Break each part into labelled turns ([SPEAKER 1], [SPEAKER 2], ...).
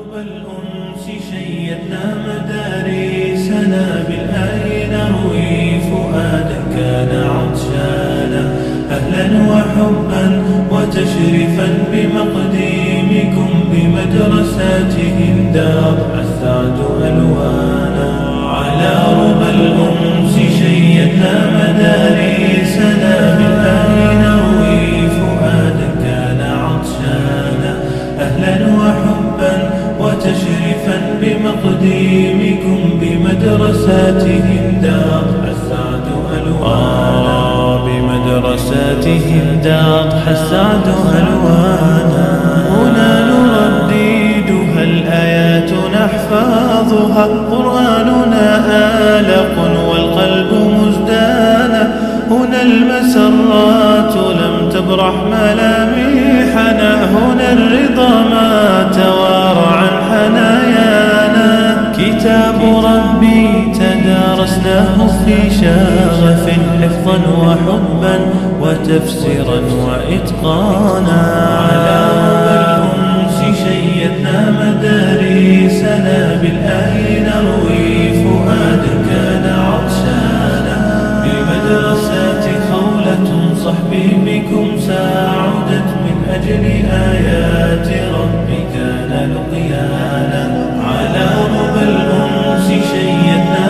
[SPEAKER 1] رب الأنس شيدنا مدارسنا بالآي نروي فؤادا كان عطشانا أهلا وحبا وتشريفا بمقديمكم بمدرساتهم دار السعد ألوانا على رب الأنس شيدنا مدارسنا بالآي نروي فؤادا كان عطشانا أهلا وحبا وتشريفا بمقديمكم بمدرساتهم دار السعد ألوانا بمدرساتهم دار السعد ألوانا هنا نرددها الآيات نحفظها قرآننا آلق والقلب مزدانا هنا المسرات لم تبرح ملامحنا هنا الرضا ما توارى عن حنايانا كتاب ربي تدارسناه في شغف حفظا وحبا وتفسيرا وإتقانا على رب الأنس شيدنا مدارسنا بالآي نروي فؤادا كان عطشانا بمدرسات خولة صحبي بكم ساعدت من أجل آيات ربي كان لقيانا على رب الأنس شيدنا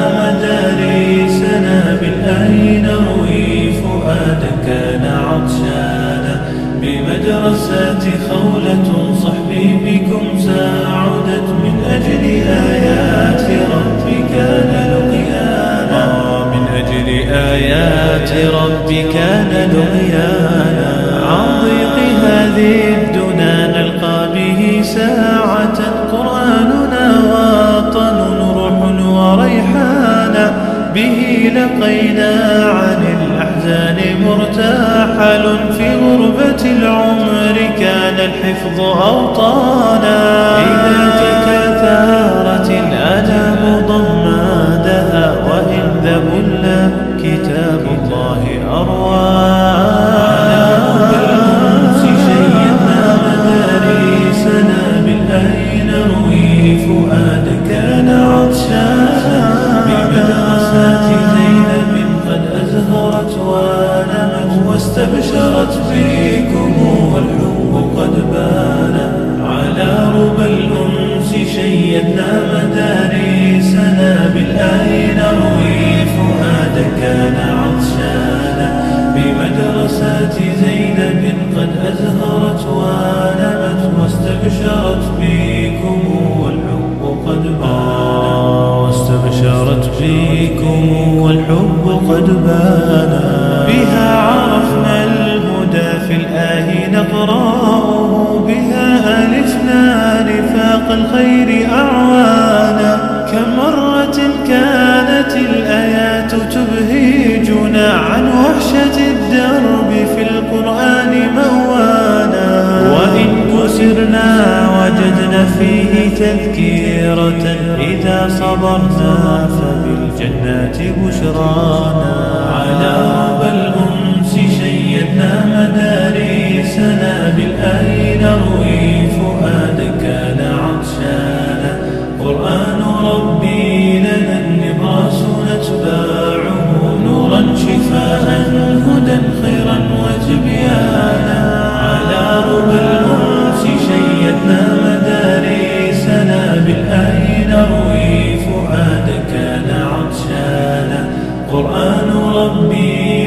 [SPEAKER 1] مدارسنا بالآي نروي فؤادا كان عطشانا بمدرسات خولة صحبي بكم ساعدت من أجل آيات ربي كان لقيانا من أجل آيات ربي كان لقيانا عن ضيق هذه الدنا نلقى به ساعة قرآننا وطن روح وريحانا به لقينا عن الأحزان مرتحل في غربة العمر كان الحفظ أوطانا إذا تكاثرت الآلام ضمادها وإن ذبل كتاب الله أروانا بالأنس شيدنا مدارسنا بالآي نروي فؤادا كان عطشانا بمدرسات زينب قد أزهرت ونمت واستبشرت بكم والحب قد بان على رب الأنس شيدنا مدارسنا بالآي نروي فؤادا كان عطشانا بمدرسات زينب قد أزهرت ونمت واستبشرت بكم والحب قد بان واستبشرت بكم والحب قد بان بها عرفنا الهدى في الآي نقرأه بها ألفنا نفاق الخير أعوانا كم مرة كانت الآيات تبهجنا عن وحشة الدرب في القرآن موانا وإن كسرنا وجدنا فيه تذكيرة إذا صبرنا فبالجنات بشرانا على رب الأنس شيدنا مدارسنا بالآي نروي فؤادا كان عطشانا قرآن ربي لنا النبراس نتباعه نورا شفاء هدى خيرا وتبيانا على رب الأنس شيدنا مدارسنا بالآي نروي فؤادا كان عطشانا قرآن ربي